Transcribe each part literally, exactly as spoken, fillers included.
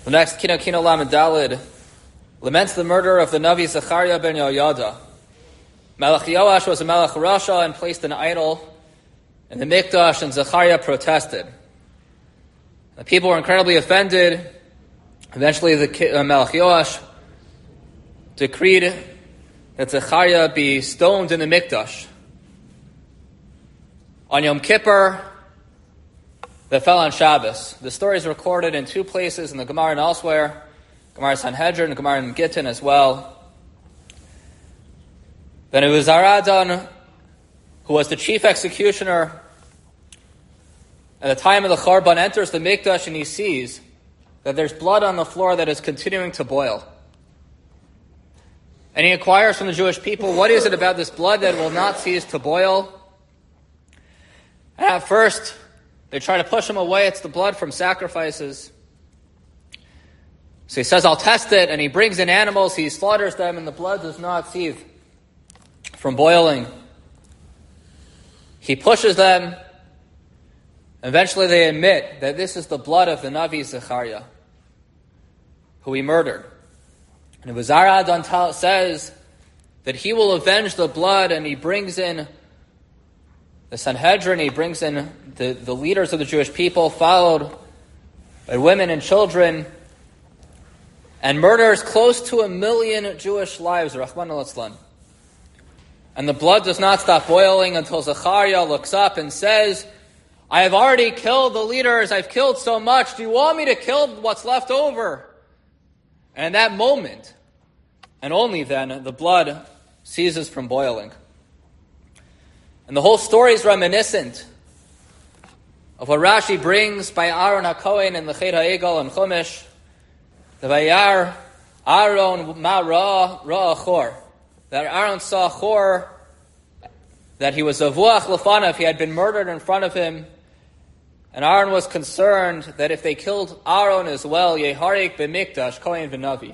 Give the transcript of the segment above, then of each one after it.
The next Kino Kino Lamed Daled laments the murder of the Navi Zechariah ben Yoyada. Melech Yoash was a Melech Rasha and placed an idol in the Mikdash, and Zechariah protested. The people were incredibly offended. Eventually, the uh, Melech Yoash decreed that Zechariah be stoned in the Mikdash. On Yom Kippur, that fell on Shabbos. The story is recorded in two places in the Gemara and elsewhere, Gemara Sanhedrin, Gemara in Gittin as well. Then it was Aradan, who was the chief executioner at the time of the Chorban, enters the Mikdash and he sees that there's blood on the floor that is continuing to boil. And he inquires from the Jewish people, what is it about this blood that will not cease to boil? And at first, they try to push him away. It's the blood from sacrifices. So he says, I'll test it. And he brings in animals. He slaughters them. And the blood does not cease from boiling. He pushes them. Eventually they admit that this is the blood of the Navi Zechariah, who he murdered. And Vazara says that he will avenge the blood, and he brings in the Sanhedrin, he brings in the, the leaders of the Jewish people, followed by women and children, and murders close to a million Jewish lives, Rahman al-Islam. And the blood does not stop boiling until Zechariah looks up and says, I have already killed the leaders, I've killed so much, do you want me to kill what's left over? And in that moment, and only then, the blood ceases from boiling. And the whole story is reminiscent of what Rashi brings by Aaron HaKohen in the Chet HaEgel and Chumash, the Vayar Aaron Ma Ra Ra Chor, that Aaron saw Chor, that he was Avuach Lefanav, he had been murdered in front of him, and Aaron was concerned that if they killed Aaron as well, Yeharik b'Mikdash Kohen v'Navi,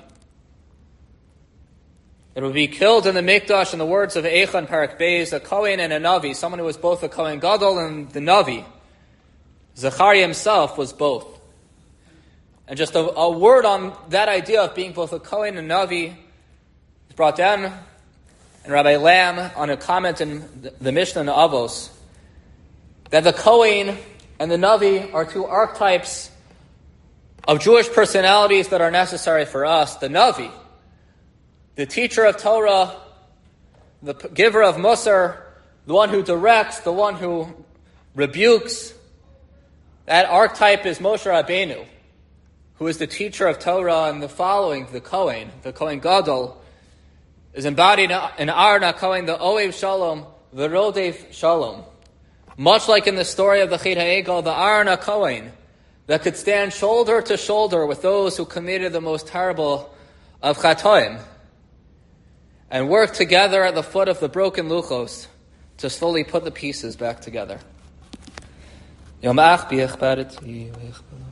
it would be killed in the Mikdash, in the words of Eichan Parak Beis, a Kohen and a Navi, someone who was both a Kohen Gadol and the Navi. Zechariah himself was both. And just a, a word on that idea of being both a Kohen and Navi is brought down in Rabbi Lam on a comment in the, the Mishnah in Avos, that the Kohen and the Navi are two archetypes of Jewish personalities that are necessary for us. The Navi, the teacher of Torah, the giver of Musar, the one who directs, the one who rebukes. That archetype is Moshe Rabbeinu, who is the teacher of Torah, and the following, the Kohen, the Kohen Gadol, is embodied in Aaron HaKohen, the Oev Shalom, the Rodev Shalom. Much like in the story of the Chet HaEgel, the Aaron HaKohen, that could stand shoulder to shoulder with those who committed the most terrible of Chatoim, and work together at the foot of the broken luchos to slowly put the pieces back together.